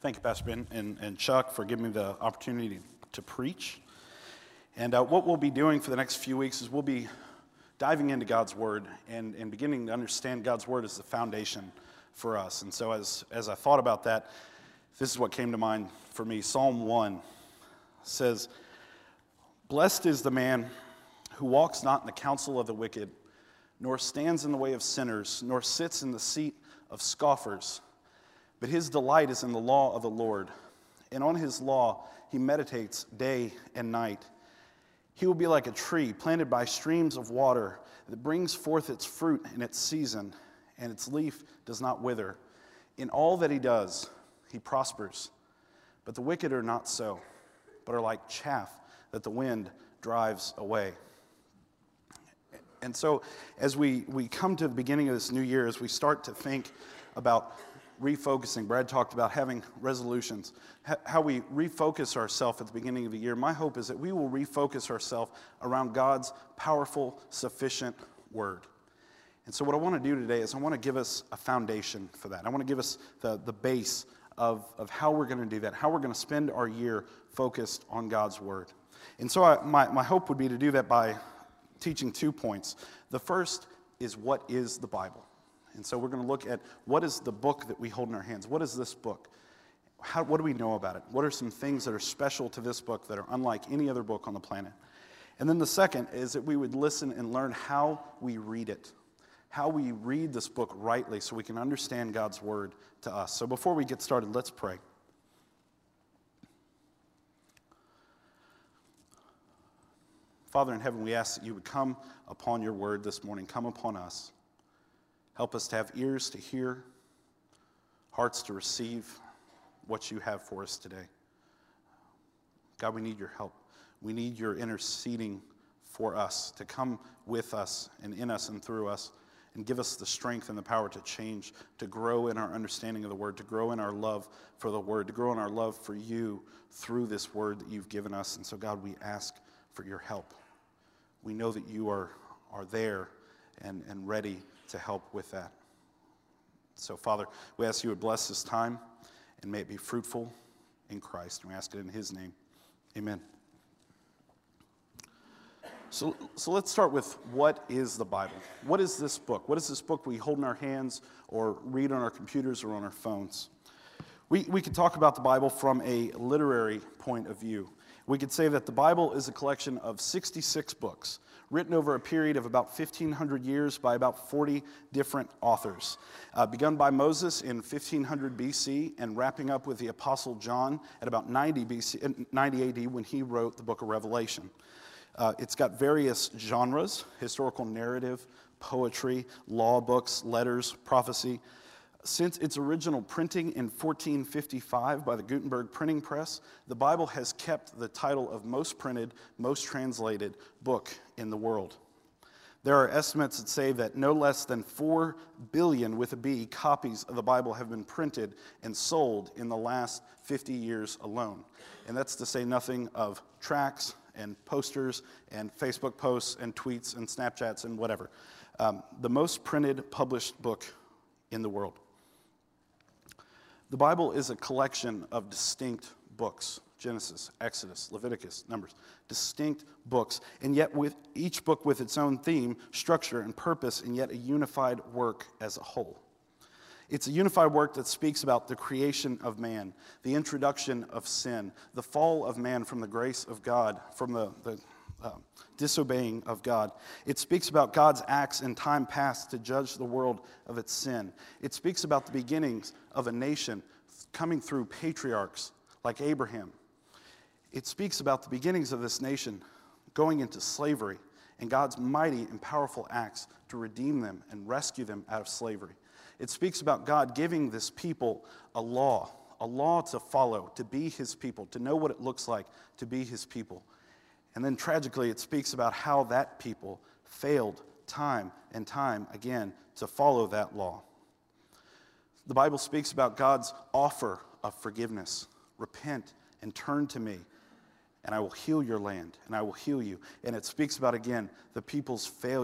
Thank you, Pastor Ben and Chuck, for giving me the opportunity to preach. And what we'll be doing for the next few weeks is we'll be diving into God's Word and beginning to understand God's Word as the foundation for us. And so as I thought about that, this is what came to mind for me. Psalm 1 says, "Blessed is the man who walks not in the counsel of the wicked, nor stands in the way of sinners, nor sits in the seat of scoffers. But his delight is in the law of the Lord, and on his law he meditates day and night. He will be like a tree planted by streams of water that brings forth its fruit in its season, and its leaf does not wither. In all that he does, he prospers. But the wicked are not so, but are like chaff that the wind drives away." And so as we come to the beginning of this new year, as we start to think about refocusing, Brad talked about having resolutions, how we refocus ourselves at the beginning of the year. My hope is that we will refocus ourselves around God's powerful, sufficient word. And so what I want to do today is I want to give us a foundation for that. I want to give us the base of how we're going to do that, how we're going to spend our year focused on God's word. And so my hope would be to do that by teaching 2 points. The first is, what is the Bible? And so we're going to look at what is the book that we hold in our hands. What is this book? What do we know about it? What are some things that are special to this book that are unlike any other book on the planet? And then the second is that we would listen and learn how we read it, how we read this book rightly so we can understand God's word to us. So before we get started, let's pray. Father in heaven, we ask that you would come upon your word this morning, come upon us. Help us to have ears to hear, hearts to receive what you have for us today. God, we need your help. We need your interceding for us, to come with us and in us and through us, and give us the strength and the power to change, to grow in our understanding of the word, to grow in our love for the word, to grow in our love for you through this word that you've given us. And so, God, we ask for your help. We know that you are there and ready to help with that. So, Father, we ask you would bless this time and may it be fruitful in Christ. And we ask it in his name. Amen. So let's start with, what is the Bible? What is this book? What is this book we hold in our hands or read on our computers or on our phones? We could talk about the Bible from a literary point of view. We could say that the Bible is a collection of 66 books written over a period of about 1,500 years by about 40 different authors, begun by Moses in 1500 BC and wrapping up with the Apostle John at about 90 AD when he wrote the book of Revelation. It's got various genres: historical narrative, poetry, law books, letters, prophecy. Since its original printing in 1455 by the Gutenberg printing press, the Bible has kept the title of most printed, most translated book in the world. There are estimates that say that no less than 4 billion, with a B, copies of the Bible have been printed and sold in the last 50 years alone. And that's to say nothing of tracts and posters and Facebook posts and tweets and Snapchats and whatever. The most printed, published book in the world. The Bible is a collection of distinct books: Genesis, Exodus, Leviticus, Numbers, distinct books, and yet with each book with its own theme, structure, and purpose, and yet a unified work as a whole. It's a unified work that speaks about the creation of man, the introduction of sin, the fall of man from the grace of God, from the disobeying of God. It speaks about God's acts in time past to judge the world of its sin. It speaks about the beginnings of a nation coming through patriarchs like Abraham. It speaks about the beginnings of this nation going into slavery and God's mighty and powerful acts to redeem them and rescue them out of slavery. It speaks about God giving this people a law to follow, to be his people, to know what it looks like to be his people. And then tragically, it speaks about how that people failed time and time again to follow that law. The Bible speaks about God's offer of forgiveness. Repent and turn to me, and I will heal your land, and I will heal you. And it speaks about, again, the people's failure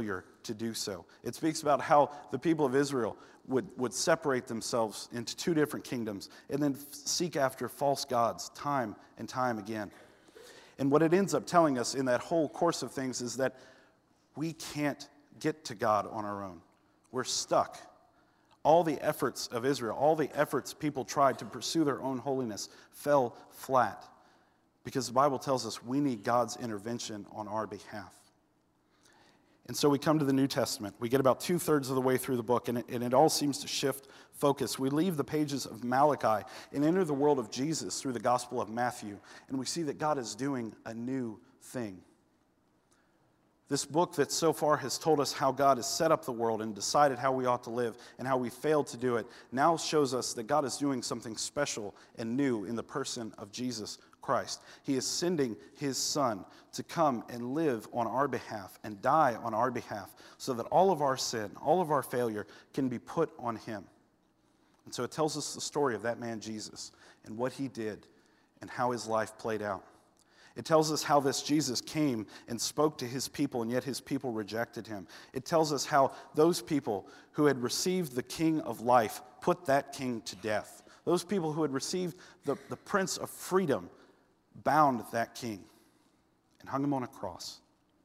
to do so. It speaks about how the people of Israel would separate themselves into two different kingdoms and then seek after false gods time and time again. And what it ends up telling us in that whole course of things is that we can't get to God on our own. We're stuck. All the efforts of Israel, all the efforts people tried to pursue their own holiness fell flat because the Bible tells us we need God's intervention on our behalf. And so we come to the New Testament. We get about 2/3 of the way through the book, and it all seems to shift focus. We leave the pages of Malachi and enter the world of Jesus through the Gospel of Matthew, and we see that God is doing a new thing. This book that so far has told us how God has set up the world and decided how we ought to live and how we failed to do it, now shows us that God is doing something special and new in the person of Jesus Christ. He is sending his Son to come and live on our behalf and die on our behalf so that all of our sin, all of our failure can be put on him. And so it tells us the story of that man Jesus and what he did and how his life played out. It tells us how this Jesus came and spoke to his people, and yet his people rejected him. It tells us how those people who had received the King of life put that king to death. Those people who had received the Prince of freedom bound that king and hung him on a cross.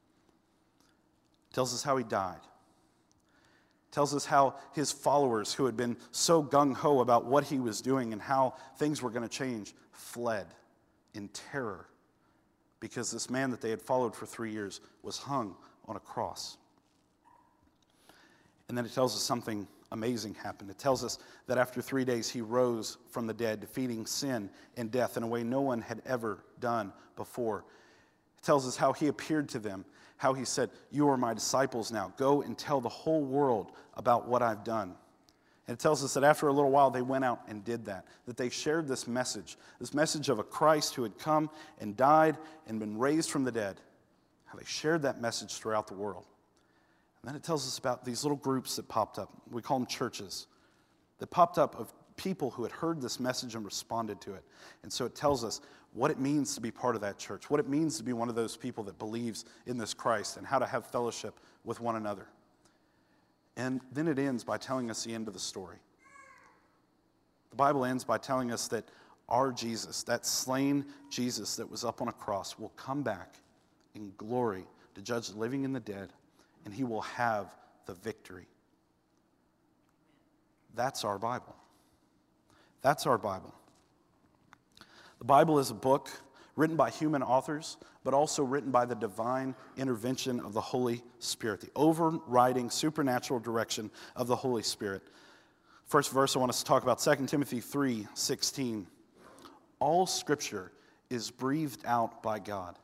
It tells us how he died. It tells us how his followers, who had been so gung-ho about what he was doing and how things were going to change, fled in terror, because this man that they had followed for 3 years was hung on a cross. And then it tells us something amazing happened. It tells us that after 3 days he rose from the dead, defeating sin and death in a way no one had ever done before. It tells us how he appeared to them, how he said, "You are my disciples now. Go and tell the whole world about what I've done." And it tells us that after a little while they went out and did that they shared this message of a Christ who had come and died and been raised from the dead, how they shared that message throughout the world. And then it tells us about these little groups that popped up. We call them churches, that popped up of people who had heard this message and responded to it. And so it tells us what it means to be part of that church, what it means to be one of those people that believes in this Christ, and how to have fellowship with one another. And then it ends by telling us the end of the story. The Bible ends by telling us that our Jesus, that slain Jesus that was up on a cross, will come back in glory to judge the living and the dead, and he will have the victory. That's our Bible. That's our Bible. The Bible is a book written by human authors, but also written by the divine intervention of the Holy Spirit, the overriding supernatural direction of the Holy Spirit. First verse I want us to talk about, 2 Timothy 3:16. All Scripture is breathed out by God.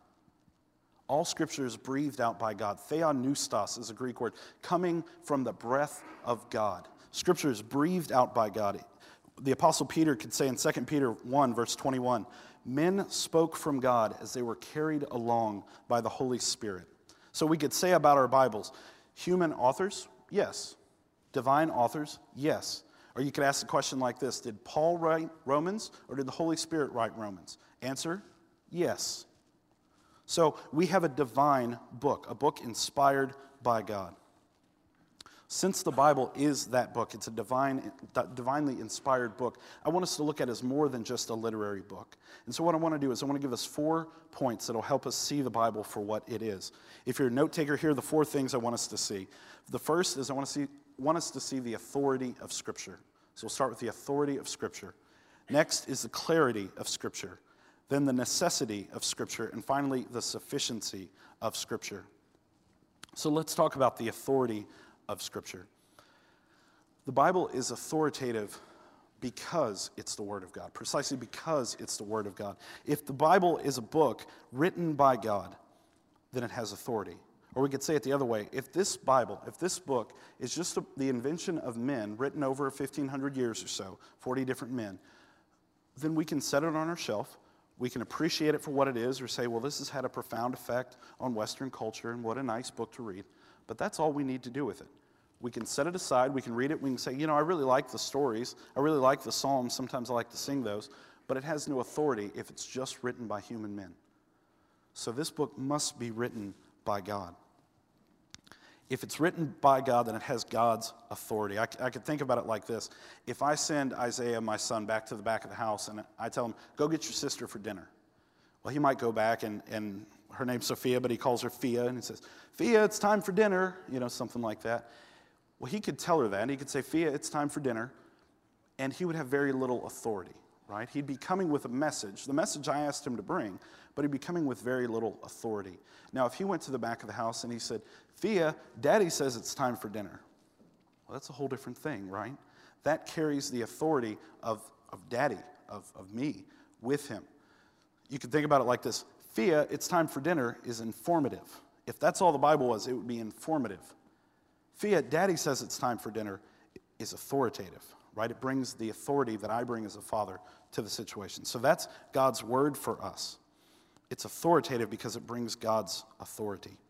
All Scripture is breathed out by God. Theopneustos is a Greek word, coming from the breath of God. Scripture is breathed out by God. The Apostle Peter could say in 2 Peter 1, verse 21, men spoke from God as they were carried along by the Holy Spirit. So we could say about our Bibles, human authors, yes. Divine authors, yes. Or you could ask the question like this, did Paul write Romans or did the Holy Spirit write Romans? Answer, yes. So we have a divine book, a book inspired by God. Since the Bible is that book, it's a divinely inspired book, I want us to look at it as more than just a literary book. And so what I want to do is I want to give us 4 points that will help us see the Bible for what it is. If you're a note taker, here are the 4 things I want us to see. The first is I want us to see the authority of Scripture. So we'll start with the authority of Scripture. Next is the clarity of Scripture. Then the necessity of Scripture. And finally, the sufficiency of Scripture. So let's talk about the authority of Scripture. The Bible is authoritative because it's the Word of God, precisely because it's the Word of God. If the Bible is a book written by God, then it has authority. Or we could say it the other way. If this Bible, if this book is just the invention of men written over 1,500 years or so, 40 different men, then we can set it on our shelf. We can appreciate it for what it is or say, well, this has had a profound effect on Western culture and what a nice book to read. But that's all we need to do with it. We can set it aside, we can read it, we can say, I really like the stories, I really like the Psalms, sometimes I like to sing those, but it has no authority if it's just written by human men. So this book must be written by God. If it's written by God, then it has God's authority. I could think about it like this. If I send Isaiah, my son, back to the back of the house, and I tell him, go get your sister for dinner. Well, he might go back, and her name's Sophia, but he calls her Fia, and he says, Fia, it's time for dinner, something like that. Well, he could tell her that, and he could say, Fia, it's time for dinner, and he would have very little authority, right? He'd be coming with a message, the message I asked him to bring, but he'd be coming with very little authority. Now, if he went to the back of the house and he said, Fia, Daddy says it's time for dinner. Well, that's a whole different thing, right? That carries the authority of Daddy, of me, with him. You can think about it like this. Fia, it's time for dinner is informative. If that's all the Bible was, it would be informative. Fia, Daddy says it's time for dinner is authoritative, right? It brings the authority that I bring as a father to the situation. So that's God's word for us. It's authoritative because it brings God's authority.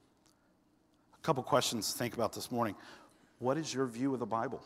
A couple questions to think about this morning. What is your view of the Bible?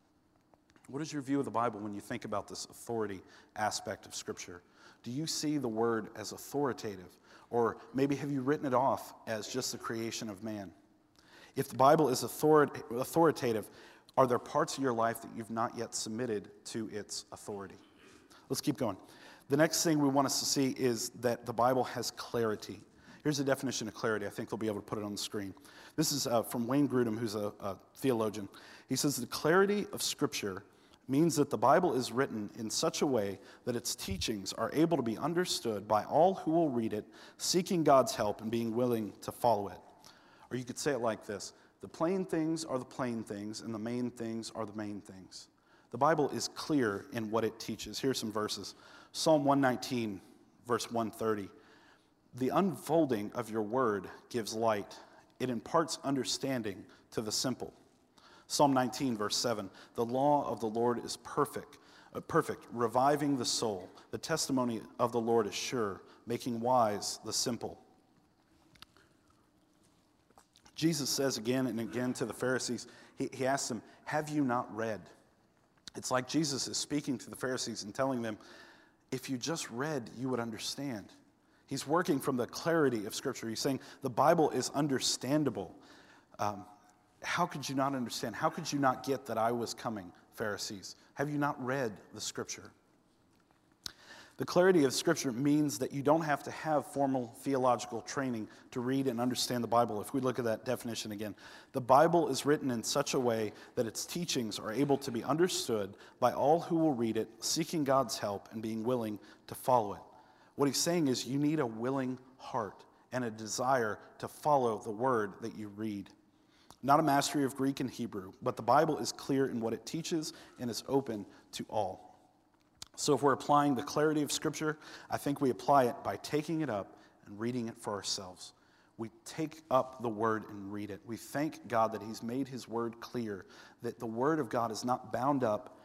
What is your view of the Bible when you think about this authority aspect of Scripture? Do you see the word as authoritative? Or maybe have you written it off as just the creation of man? If the Bible is authoritative, are there parts of your life that you've not yet submitted to its authority? Let's keep going. The next thing we want us to see is that the Bible has clarity. Here's a definition of clarity. I think they'll be able to put it on the screen. This is from Wayne Grudem, who's a theologian. He says, the clarity of Scripture means that the Bible is written in such a way that its teachings are able to be understood by all who will read it, seeking God's help and being willing to follow it. Or you could say it like this. The plain things are the plain things, and the main things are the main things. The Bible is clear in what it teaches. Here's some verses. Psalm 119, verse 130. The unfolding of your word gives light. It imparts understanding to the simple. Psalm 19, verse 7. The law of the Lord is perfect, reviving the soul. The testimony of the Lord is sure, making wise the simple. Jesus says again and again to the Pharisees, he asks them, have you not read? It's like Jesus is speaking to the Pharisees and telling them, if you just read, you would understand. He's working from the clarity of Scripture. He's saying the Bible is understandable. How could you not understand? How could you not get that I was coming, Pharisees? Have you not read the Scripture? The clarity of Scripture means that you don't have to have formal theological training to read and understand the Bible. If we look at that definition again, the Bible is written in such a way that its teachings are able to be understood by all who will read it, seeking God's help and being willing to follow it. What he's saying is you need a willing heart and a desire to follow the word that you read. Not a mastery of Greek and Hebrew, but the Bible is clear in what it teaches and is open to all. So if we're applying the clarity of Scripture, I think we apply it by taking it up and reading it for ourselves. We take up the Word and read it. We thank God that He's made His Word clear, that the Word of God is not bound up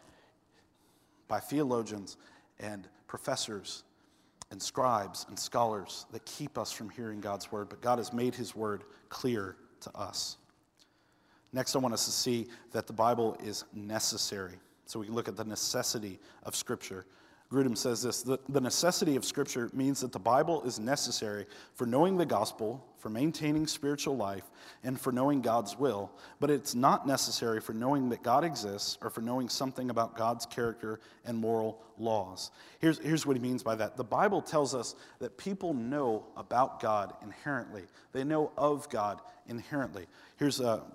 by theologians and professors and scribes and scholars that keep us from hearing God's Word, but God has made His Word clear to us. Next, I want us to see that the Bible is necessary. So we can look at the necessity of Scripture. Grudem says this, the necessity of Scripture means that the Bible is necessary for knowing the gospel, for maintaining spiritual life, and for knowing God's will, but it's not necessary for knowing that God exists or for knowing something about God's character and moral laws. Here's what he means by that. The Bible tells us that people know about God inherently. They know of God inherently. Here's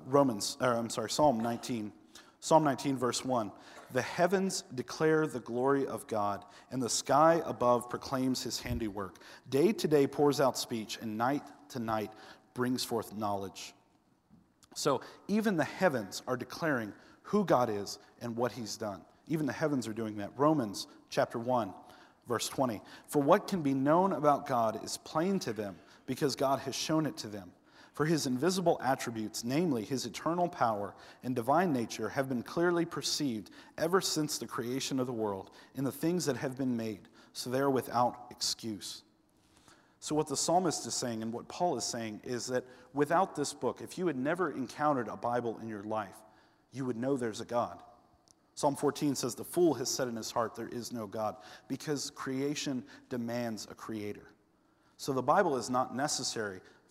Psalm 19. Psalm 19, verse 1. The heavens declare the glory of God, and the sky above proclaims his handiwork. Day to day pours out speech, and night to night brings forth knowledge. So even the heavens are declaring who God is and what he's done. Even the heavens are doing that. Romans chapter 1, verse 20. For what can be known about God is plain to them, because God has shown it to them. For his invisible attributes, namely his eternal power and divine nature, have been clearly perceived ever since the creation of the world in the things that have been made, so they are without excuse. So what the psalmist is saying and what Paul is saying is that without this book, if you had never encountered a Bible in your life, you would know there's a God. Psalm 14 says, the fool has said in his heart, there is no God, because creation demands a creator. So the Bible is not necessary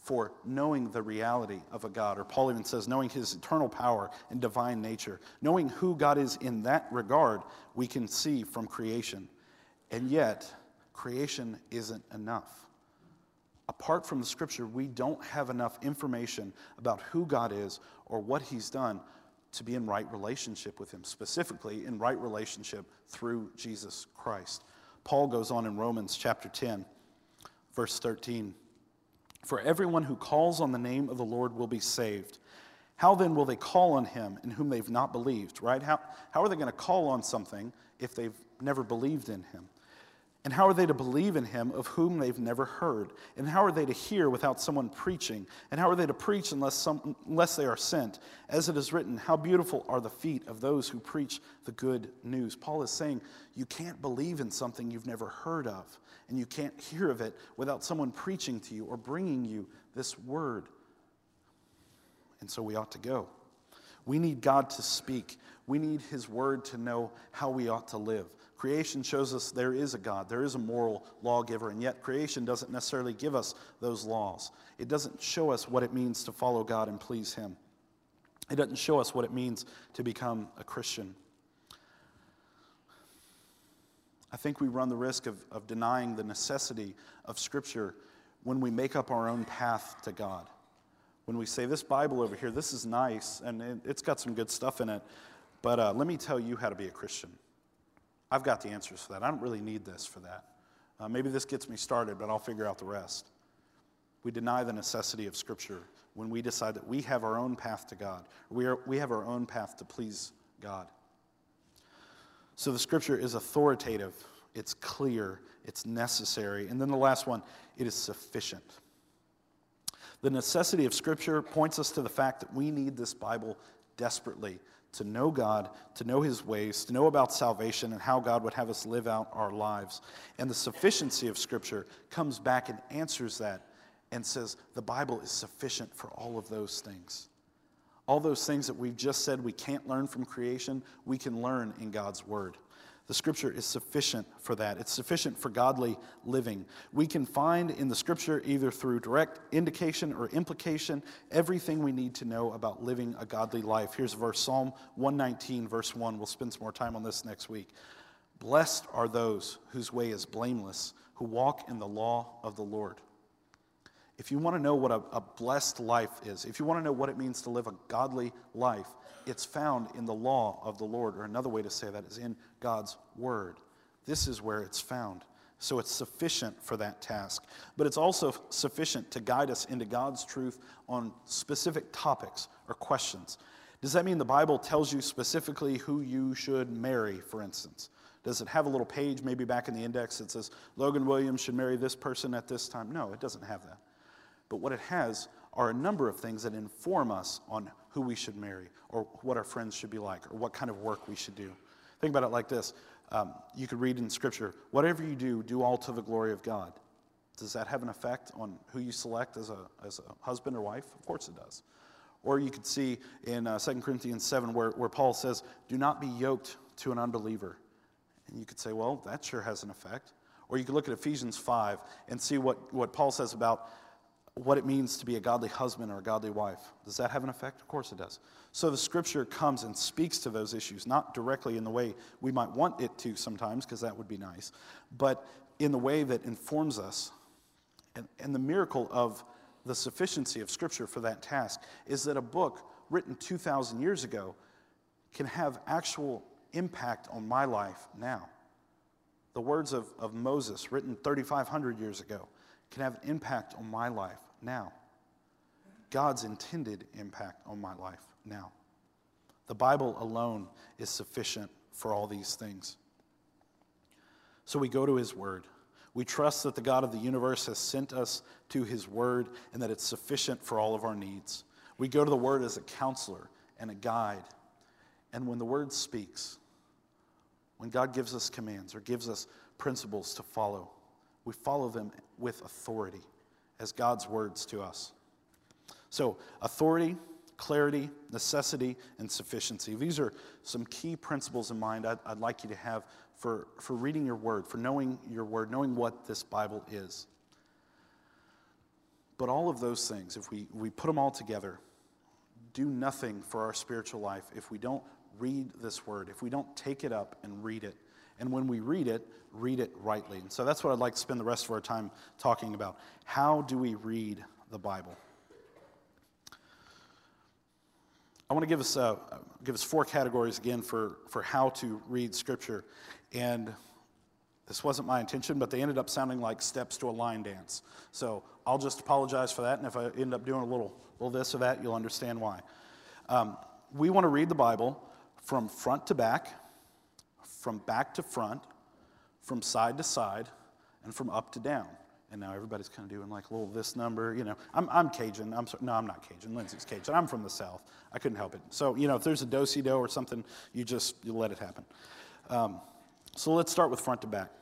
for knowing the reality of a God. Or Paul even says, knowing his eternal power and divine nature. Knowing who God is in that regard, we can see from creation. And yet, creation isn't enough. Apart from the Scripture, we don't have enough information about who God is or what he's done to be in right relationship with him, specifically in right relationship through Jesus Christ. Paul goes on in Romans chapter 10, verse 13. For everyone who calls on the name of the Lord will be saved. How then will they call on him in whom they've not believed, right? How are they going to call on something if they've never believed in him? And how are they to believe in him of whom they've never heard? And how are they to hear without someone preaching? And how are they to preach unless they are sent? As it is written, how beautiful are the feet of those who preach the good news. Paul is saying you can't believe in something you've never heard of. And you can't hear of it without someone preaching to you or bringing you this word. And so we ought to go. We need God to speak. We need his word to know how we ought to live. Creation shows us there is a God, there is a moral lawgiver, and yet creation doesn't necessarily give us those laws. It doesn't show us what it means to follow God and please him. It doesn't show us what it means to become a Christian. I think we run the risk of denying the necessity of Scripture when we make up our own path to God. When we say, this Bible over here, this is nice, and it's got some good stuff in it, but let me tell you how to be a Christian. I've got the answers for that. I don't really need this for that. Maybe this gets me started, but I'll figure out the rest. We deny the necessity of Scripture when we decide that we have our own path to God. We have our own path to please God. So the Scripture is authoritative, it's clear, it's necessary. And then the last one, it is sufficient. The necessity of Scripture points us to the fact that we need this Bible desperately to know God, to know his ways, to know about salvation and how God would have us live out our lives. And the sufficiency of Scripture comes back and answers that and says the Bible is sufficient for all of those things. All those things that we've just said we can't learn from creation, we can learn in God's word. The Scripture is sufficient for that. It's sufficient for godly living. We can find in the Scripture, either through direct indication or implication, everything we need to know about living a godly life. Here's a verse, Psalm 119, verse 1. We'll spend some more time on this next week. Blessed are those whose way is blameless, who walk in the law of the Lord. If you want to know what a blessed life is, if you want to know what it means to live a godly life, it's found in the law of the Lord, or another way to say that is in God's word. This is where it's found. So it's sufficient for that task. But it's also sufficient to guide us into God's truth on specific topics or questions. Does that mean the Bible tells you specifically who you should marry, for instance? Does it have a little page maybe back in the index that says, Logan Williams should marry this person at this time? No, it doesn't have that. But what it has are a number of things that inform us on who we should marry, or what our friends should be like, or what kind of work we should do. Think about it like this. You could read in Scripture, whatever you do, do all to the glory of God. Does that have an effect on who you select as a husband or wife? Of course it does. Or you could see in 2 Corinthians 7 where Paul says, do not be yoked to an unbeliever. And you could say, well, that sure has an effect. Or you could look at Ephesians 5 and see what Paul says about what it means to be a godly husband or a godly wife. Does that have an effect? Of course it does. So the Scripture comes and speaks to those issues, not directly in the way we might want it to sometimes, because that would be nice, but in the way that informs us. And the miracle of the sufficiency of Scripture for that task is that a book written 2,000 years ago can have actual impact on my life now. The words of Moses, written 3,500 years ago, can have an impact on my life now. God's intended impact on my life now. The Bible alone is sufficient for all these things. So we go to his word. We trust that the God of the universe has sent us to his word and that it's sufficient for all of our needs. We go to the word as a counselor and a guide. And when the word speaks, when God gives us commands or gives us principles to follow, we follow them with authority as God's words to us. So authority, clarity, necessity, and sufficiency. These are some key principles in mind I'd like you to have for reading your word, for knowing your word, knowing what this Bible is. But all of those things, if we put them all together, do nothing for our spiritual life if we don't read this word, if we don't take it up and read it. And when we read it rightly. And so that's what I'd like to spend the rest of our time talking about. How do we read the Bible? I want to give us 4 categories again for how to read Scripture. And this wasn't my intention, but they ended up sounding like steps to a line dance. So I'll just apologize for that, and if I end up doing a little this or that, you'll understand why. We want to read the Bible from front to back, from back to front, from side to side, and from up to down. And now everybody's kind of doing like a little this number, I'm Cajun. No, I'm not Cajun. Lindsay's Cajun. I'm from the South. I couldn't help it. So, if there's a do-si-do or something, you let it happen. So let's start with front to back.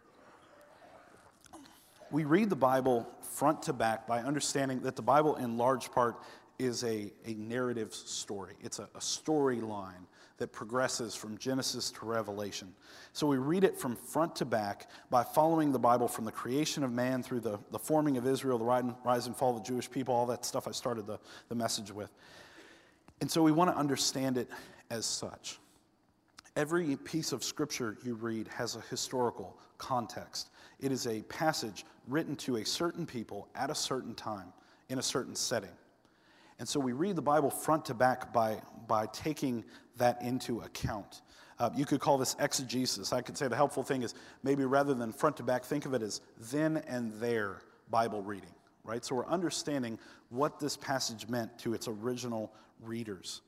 We read the Bible front to back by understanding that the Bible in large part is a narrative story. It's a storyline that progresses from Genesis to Revelation. So we read it from front to back by following the Bible from the creation of man through the forming of Israel, the rise and fall of the Jewish people, all that stuff I started the message with. And so we want to understand it as such. Every piece of Scripture you read has a historical context. It is a passage written to a certain people at a certain time in a certain setting. And so we read the Bible front to back by taking that into account. You could call this exegesis. I could say the helpful thing is maybe rather than front to back, think of it as then and there Bible reading, right? So we're understanding what this passage meant to its original readers.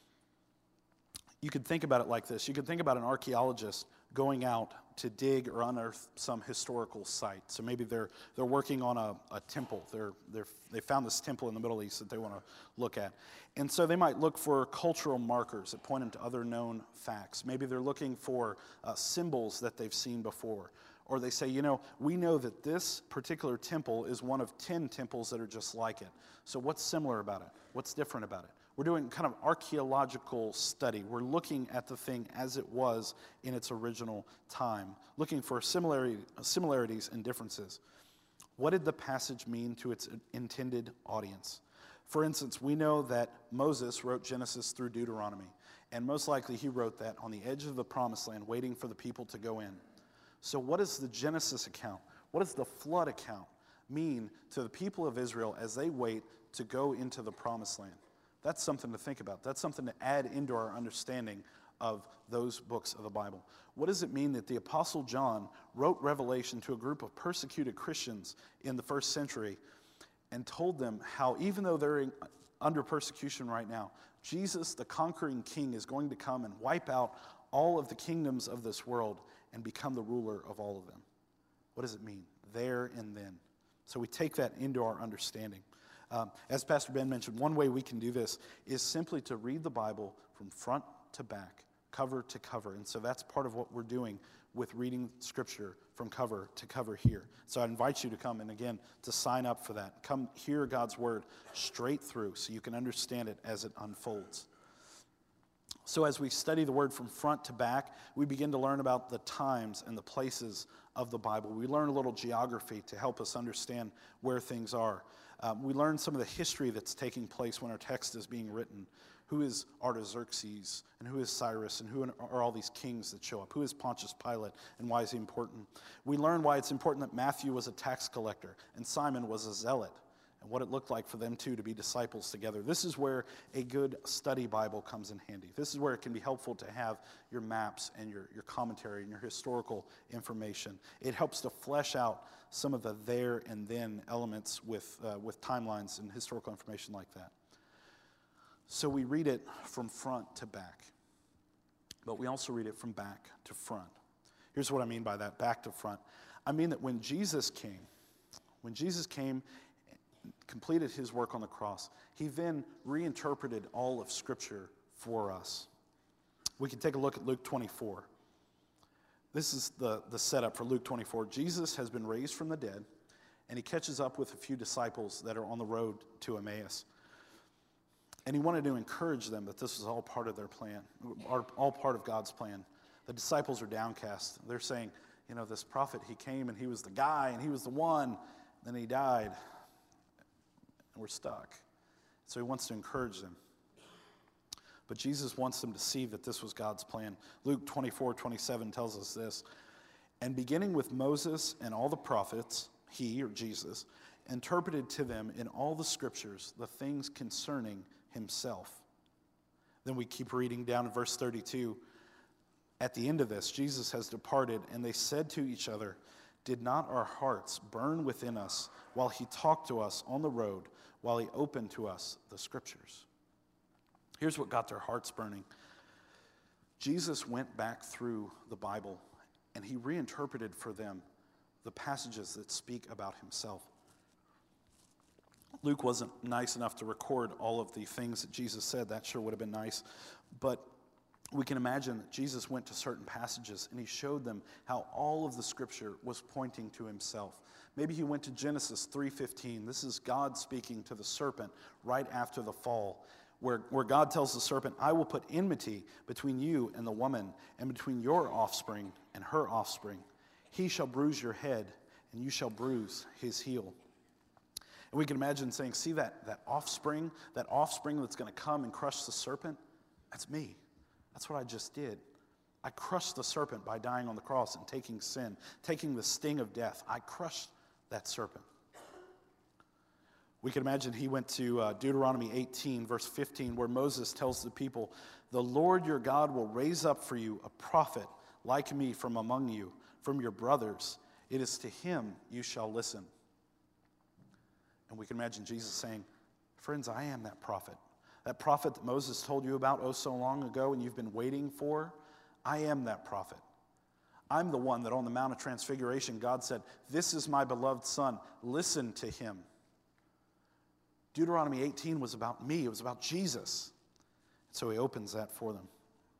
You could think about it like this. You could think about an archaeologist going out to dig or unearth some historical site. So maybe they're working on a temple. They found this temple in the Middle East that they want to look at. And so they might look for cultural markers that point them to other known facts. Maybe they're looking for symbols that they've seen before. Or they say, we know that this particular temple is one of 10 temples that are just like it. So what's similar about it? What's different about it? We're doing kind of archaeological study. We're looking at the thing as it was in its original time, looking for similarities and differences. What did the passage mean to its intended audience? For instance, we know that Moses wrote Genesis through Deuteronomy, and most likely he wrote that on the edge of the promised land, waiting for the people to go in. So what does the Genesis account, what does the flood account mean to the people of Israel as they wait to go into the promised land? That's something to think about. That's something to add into our understanding of those books of the Bible. What does it mean that the Apostle John wrote Revelation to a group of persecuted Christians in the first century and told them how, even though they're under persecution right now, Jesus, the conquering king, is going to come and wipe out all of the kingdoms of this world and become the ruler of all of them? What does it mean? There and then. So we take that into our understanding. As Pastor Ben mentioned, one way we can do this is simply to read the Bible from front to back, cover to cover. And so that's part of what we're doing with reading Scripture from cover to cover here. So I invite you to come and again to sign up for that. Come hear God's Word straight through so you can understand it as it unfolds. So as we study the Word from front to back, we begin to learn about the times and the places of the Bible. We learn a little geography to help us understand where things are. We learn some of the history that's taking place when our text is being written. Who is Artaxerxes, and who is Cyrus, and who are all these kings that show up? Who is Pontius Pilate, and why is he important? We learn why it's important that Matthew was a tax collector, and Simon was a zealot, and what it looked like for them two to be disciples together. This is where a good study Bible comes in handy. This is where it can be helpful to have your maps and your commentary and your historical information. It helps to flesh out some of the there and then elements with timelines and historical information like that. So we read it from front to back, but we also read it from back to front. Here's what I mean by that, back to front. I mean that when Jesus came, completed his work on the cross, he then reinterpreted all of Scripture for us. We can take a look at Luke 24. This is the setup for Luke 24. Jesus has been raised from the dead, and he catches up with a few disciples that are on the road to Emmaus. And he wanted to encourage them that this was all part of their plan, all part of God's plan. The disciples are downcast. They're saying, this prophet, he came and he was the guy and he was the one. Then he died. and we're stuck. So he wants to encourage them. But Jesus wants them to see that this was God's plan. Luke 24:27 tells us this. And beginning with Moses and all the prophets, he, or Jesus, interpreted to them in all the scriptures the things concerning himself. Then we keep reading down in verse 32. At the end of this, Jesus has departed, and they said to each other, did not our hearts burn within us while he talked to us on the road, while he opened to us the scriptures? Here's what got their hearts burning. Jesus went back through the Bible, and he reinterpreted for them the passages that speak about himself. Luke wasn't nice enough to record all of the things that Jesus said. That sure would have been nice. But we can imagine that Jesus went to certain passages and he showed them how all of the scripture was pointing to himself. Maybe he went to Genesis 3:15. This is God speaking to the serpent right after the fall, where God tells the serpent, I will put enmity between you and the woman, and between your offspring and her offspring. He shall bruise your head, and you shall bruise his heel. And we can imagine saying, see that offspring that's going to come and crush the serpent? That's me. That's what I just did. I crushed the serpent by dying on the cross and taking sin, taking the sting of death. I crushed that serpent. We can imagine he went to Deuteronomy 18, verse 15, where Moses tells the people, the Lord your God will raise up for you a prophet like me from among you, from your brothers. It is to him you shall listen. And we can imagine Jesus saying, friends, I am that prophet. That prophet that Moses told you about oh so long ago and you've been waiting for, I am that prophet. I'm the one that on the Mount of Transfiguration, God said, this is my beloved son, listen to him. Deuteronomy 18 was about me, it was about Jesus. So he opens that for them.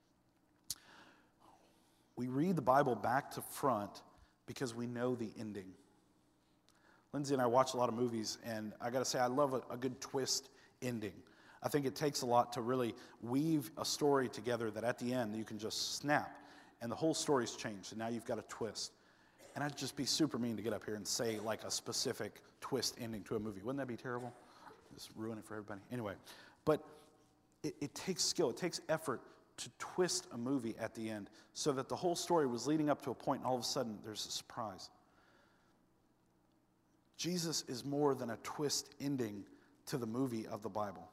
We read the Bible back to front because we know the ending. Lindsay and I watch a lot of movies, and I got to say, I love a good twist ending. I think it takes a lot to really weave a story together that at the end you can just snap, and the whole story's changed, and now you've got a twist. And I'd just be super mean to get up here and say like a specific twist ending to a movie. Wouldn't that be terrible? Just ruin it for everybody. Anyway, but it takes skill, it takes effort to twist a movie at the end so that the whole story was leading up to a point, and all of a sudden there's a surprise. Jesus is more than a twist ending to the movie of the Bible.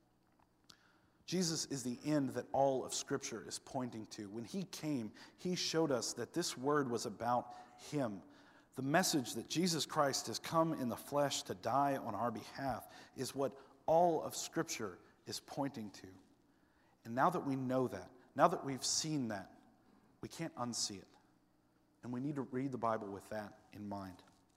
Jesus is the end that all of Scripture is pointing to. When he came, he showed us that this word was about him. The message that Jesus Christ has come in the flesh to die on our behalf is what all of Scripture is pointing to. And now that we know that, now that we've seen that, we can't unsee it. And we need to read the Bible with that in mind.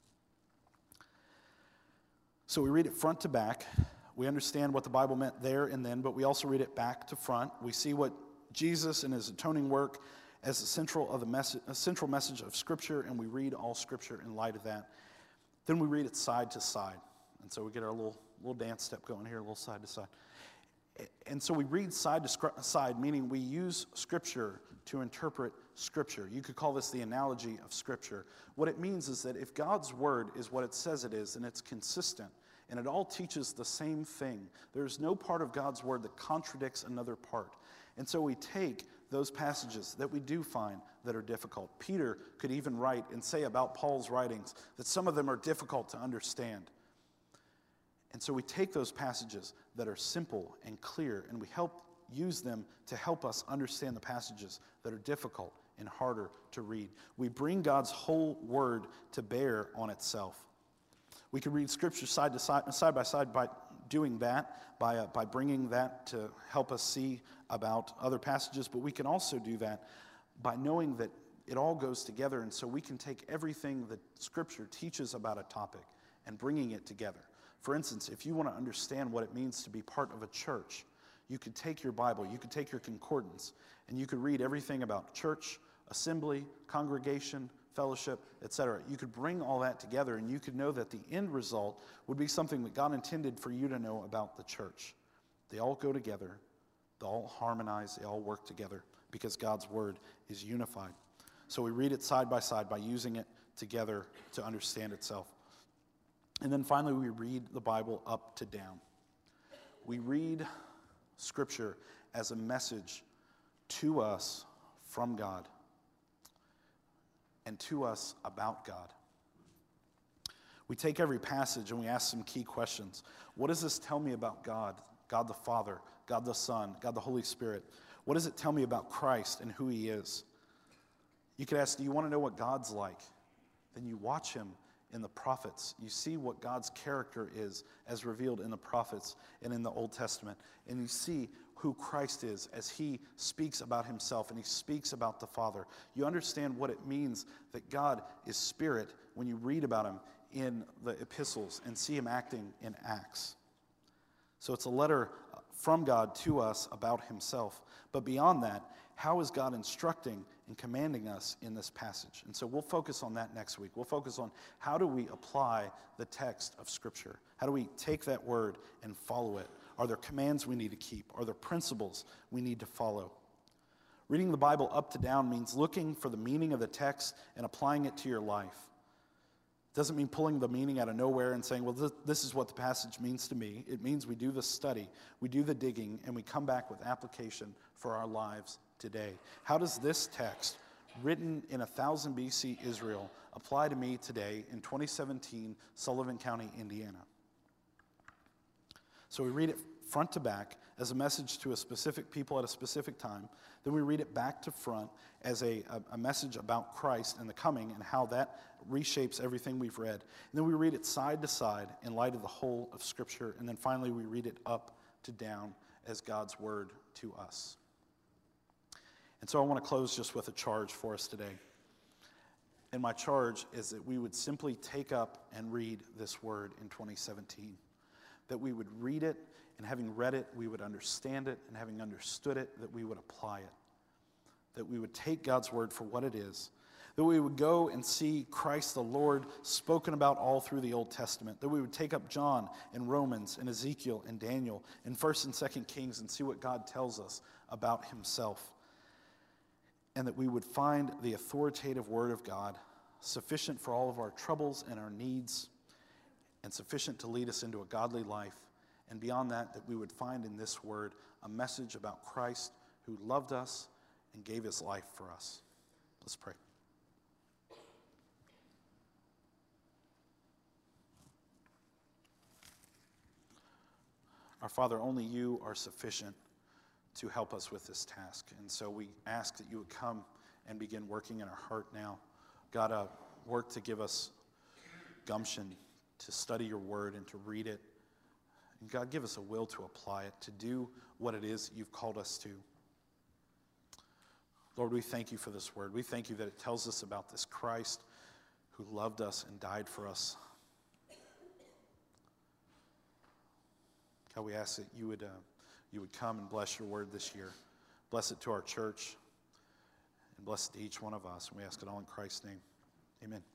So we read it front to back. We understand what the Bible meant there and then, but we also read it back to front. We see what Jesus and his atoning work as the central message of Scripture, and we read all Scripture in light of that. Then we read it side to side. And so we get our little dance step going here, a little side to side. And so we read side to side, meaning we use Scripture to interpret Scripture. You could call this the analogy of Scripture. What it means is that if God's Word is what it says it is, and it's consistent, and it all teaches the same thing, there's no part of God's Word that contradicts another part. And so we take those passages that we do find that are difficult. Peter could even write and say about Paul's writings that some of them are difficult to understand. And so we take those passages that are simple and clear, and we use them to help us understand the passages that are difficult and harder to read. We bring God's whole word to bear on itself. We can read Scripture side by side by doing that, by bringing that to help us see about other passages, but we can also do that by knowing that it all goes together, and so we can take everything that Scripture teaches about a topic and bringing it together. For instance, if you want to understand what it means to be part of a church, you could take your Bible, you could take your concordance, and you could read everything about church, assembly, congregation, fellowship, etc. You could bring all that together, and you could know that the end result would be something that God intended for you to know about the church. They all go together, they all harmonize, they all work together because God's word is unified. So we read it side by using it together to understand itself. And then finally, we read the Bible up to down. We read Scripture as a message to us from God and to us about God. We take every passage and we ask some key questions. What does this tell me about God? God the Father, God the Son, God the Holy Spirit. What does it tell me about Christ and who he is? You could ask, do you want to know what God's like? Then you watch him in the prophets. You see what God's character is as revealed in the prophets and in the Old Testament. And you see who Christ is as he speaks about himself and he speaks about the Father. You understand what it means that God is spirit when you read about him in the epistles and see him acting in Acts. So it's a letter from God to us about himself. But beyond that, how is God instructing and commanding us in this passage? And so we'll focus on that next week. We'll focus on how do we apply the text of Scripture? How do we take that word and follow it? Are there commands we need to keep? Are there principles we need to follow? Reading the Bible up to down means looking for the meaning of the text and applying it to your life. It doesn't mean pulling the meaning out of nowhere and saying, well, this is what the passage means to me. It means we do the study, we do the digging, and we come back with application for our lives today. How does this text, written in 1000 BC Israel, apply to me today in 2017, Sullivan County, Indiana? So we read it front to back as a message to a specific people at a specific time. Then we read it back to front as a message about Christ and the coming and how that reshapes everything we've read. And then we read it side to side in light of the whole of Scripture. And then finally we read it up to down as God's word to us. And so I want to close just with a charge for us today. And my charge is that we would simply take up and read this word in 2017. That we would read it, and having read it, we would understand it, and having understood it, that we would apply it. That we would take God's word for what it is. That we would go and see Christ the Lord spoken about all through the Old Testament. That we would take up John and Romans and Ezekiel and Daniel and 1st and 2nd Kings and see what God tells us about himself. And that we would find the authoritative word of God sufficient for all of our troubles and our needs, and sufficient to lead us into a godly life. And beyond that, that we would find in this word a message about Christ who loved us and gave his life for us. Let's pray. Our Father, only you are sufficient to help us with this task. And so we ask that you would come and begin working in our heart now. God, work to give us gumption to study your word and to read it. And God, give us a will to apply it, to do what it is you've called us to. Lord, we thank you for this word. We thank you that it tells us about this Christ who loved us and died for us. God, we ask that you would come and bless your word this year. Bless it to our church and bless it to each one of us. And we ask it all in Christ's name. Amen.